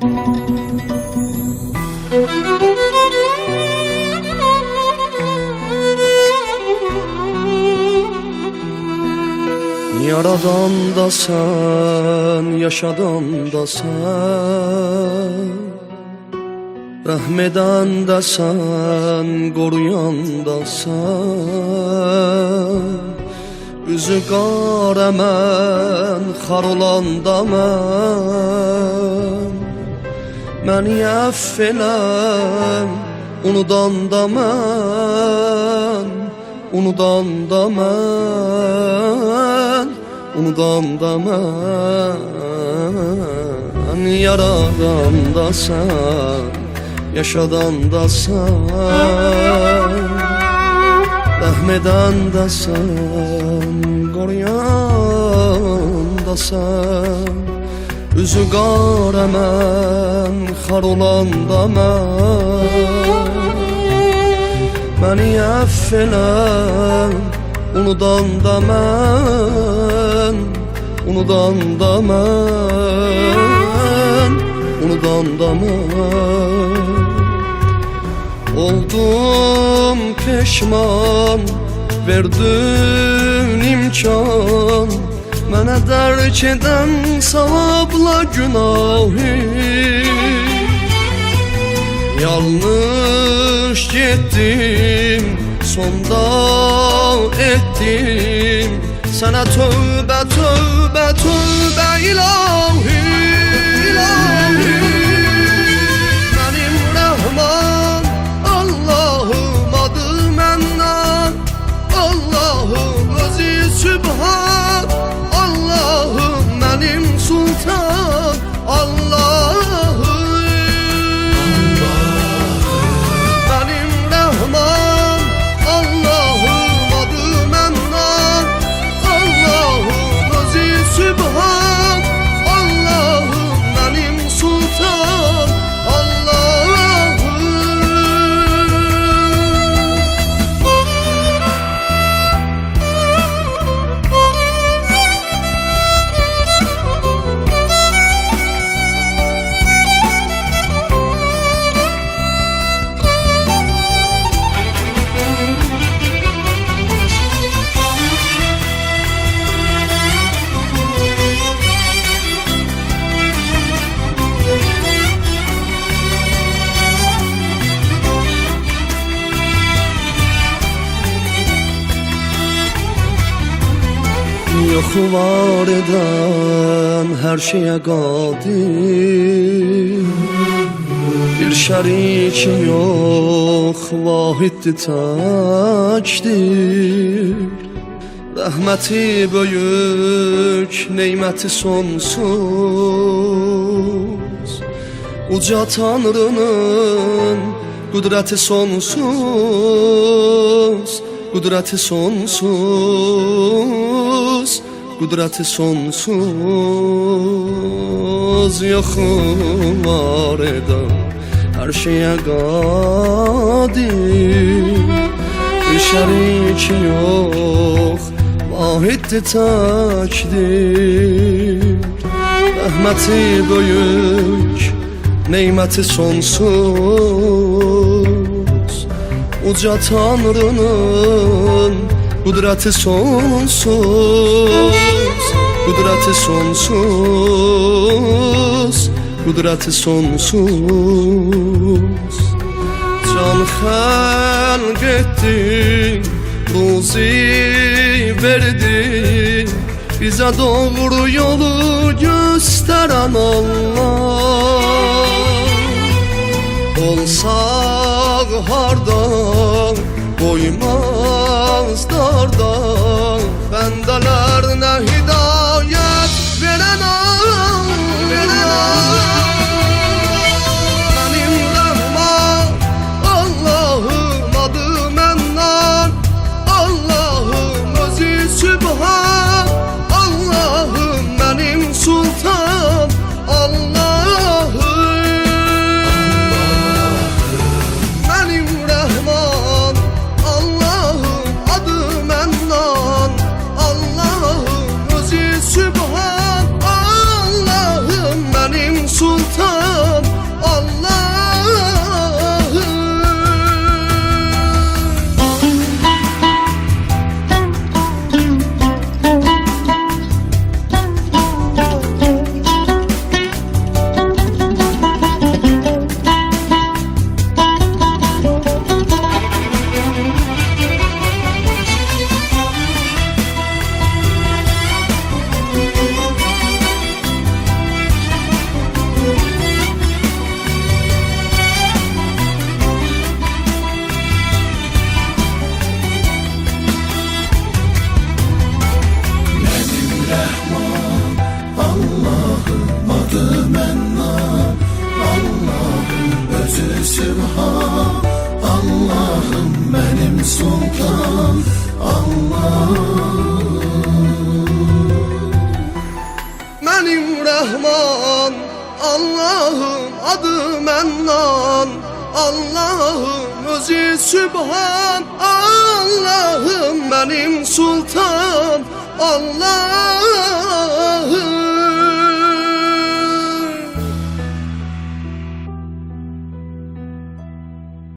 Yaradan da sen, yaşadan da sen, rəhmədən də sən, qoruyan da sən. Üzü qara mən, xar olan da mən. Məni əff eləm, unudan da mən, unudan da mən, unudan da mən. Yaradan da sən, yaşadan da sən, rəhmədən də sən, qoruyan da sən. Üzü qara mən, xar olan da mən. Məni əff eləm, unudan da mən, unudan da mən, unudan da mən. Oldum peşman, verdin imkan, mənə dərk edən savabla günahı. Yanlış getdim, sonda etdim, sənə tövbə, tövbə, tövbə ilahi, ilahi. Mənim rəhman Allahım, adı məndən, Allahım özü sübhan, Allahım mənim sultan, Allahım. Mənim rəhman Allahım, adı məndən, Allahım özü sübhan, Allahım mənim sultan, Allahım. Yoxu var edən hər şeyə qadir, bir şəriki yox, vahiddir təkdir. Rəhməti böyük, neyməti sonsuz, uca Tanrının qüdrəti sonsuz, qüdrəti sonsuz, qüdrəti sonsuz. Yoxu var edən hər şeyə qadir, bir şəriki yox, vahiddir təkdir. Rəhməti böyük, neyməti sonsuz, uca Tanrının qüdrəti sonsuz, qüdrəti sonsuz, qüdrəti sonsuz. Can xəlq etdi, ruzi verdi, bizə doğru yolu göstərən Allah. Olsaq hardan, qoymaz dardan, bəndələrinə hidayət verən Allah. Mənim rəhman Allahım, adı məndən, Allahım özü sübhan, Allahım mənim sultan, Allahım. Mənim rəhman Allahım, adı məndən, Allahım sultan Mənim Rəhman Allahım adı Mənnan Allahım özü Sübhan Allahım benim sultan Allah